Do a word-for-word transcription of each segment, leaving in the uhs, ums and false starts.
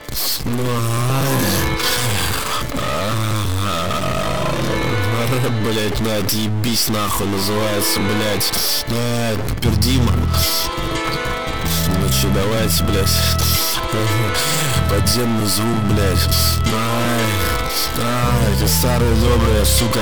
Блять, ну отъебись нахуй называется, блять. А, пердима. Ну че, давайте, блять. Подземный звук, блять. Ай, ай, эти старые добрые, сука.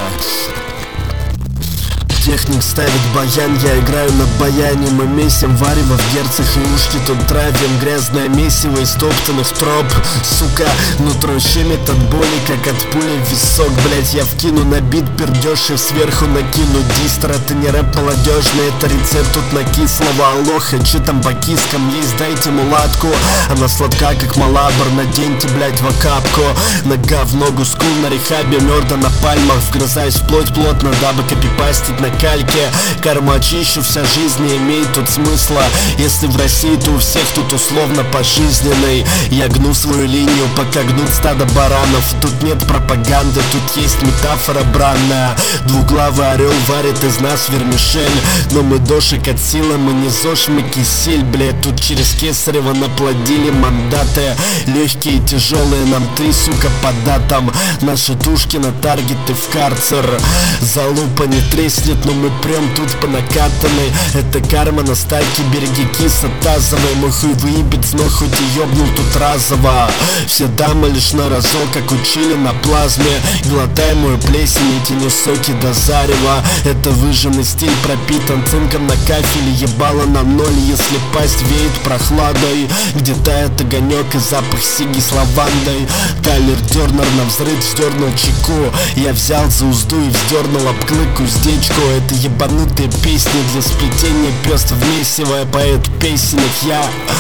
Техник ставит баян, я играю на баяне. Мы месим варево в герцах и ушки тут травим. Грязное месиво из топтанных троп. Сука, нутро щемит от боли, как от пули в висок. Блять, я вкину на бит пердеж и сверху накину дистро. Это не рэп молодежный, это рецепт тут на кислого алоха. Че там по кискам есть, дайте мулатку. Она сладка, как малабр, наденьте, блять, в окапку. Нога в ногу, скул на рехабе, мёрда на пальмах. Вгрызаюсь вплоть плотно, дабы копипастить на кальке. Карму очищу, вся жизнь не имеет тут смысла. Если в России, то у всех тут условно пожизненный. Я гну свою линию, пока гнут стадо баранов. Тут нет пропаганды, тут есть метафора бранная. Двуглавый орел варит из нас вермишель. Но мы дошик от силы, мы не зож, мы кисель. Блять, тут через Кесарева наплодили мандаты. Легкие и тяжелые, нам три, сука, по датам. Наши тушки на таргеты в карцер. Залупа не треснет, но мы прям тут по накатанной. Это карма на стайке, береги киса тазовой. Мой хуй выебет, но хоть и ёбнул тут разово. Все дамы лишь на разок, как учили на плазме. Глотай мою плесень, эти не соки до зарева. Это выжженный стиль пропитан цинком на кафеле. Ебало на ноль, если пасть веет прохладой. Где тает огонек и запах сиги с лавандой. Тайлер Дёрнер на взрыв сдернул чеку. Я взял за узду и вздернул об клык уздечку. Это ебанутые песни для сплетения пёст в месиво. Я поэт песенек, я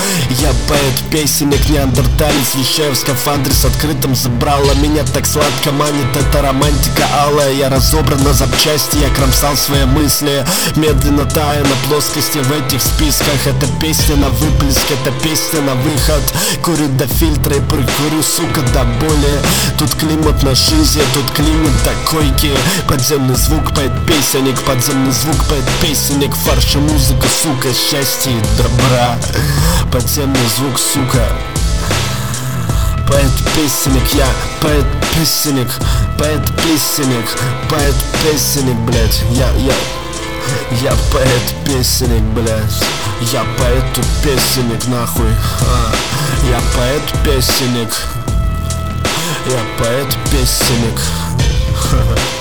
Я поэт песенек, неандерталец. Вещаю в скафандре с открытым забрала. Меня так сладко манит эта романтика алая. Я разобран на запчасти, я кромсал свои мысли, медленно тая на плоскости в этих списках. Это песня на выплеск, это песня на выход. Курю до фильтра и прикурю, сука, до боли. Тут климат на жизни, тут климат до койки. Подземный звук, поэт песенник. Подземный звук, поэт песенник. Фарш и музыка, сука, счастье и добра. Подземный звук, сука. Поэт песенник, я поэт песенник. Поэт песенник. Поэт песенник, блять. Я, я Я поэт песенник, блять. Я поэт тут песенник, нахуй. а, Я поэт песенник. Я поэт песенник.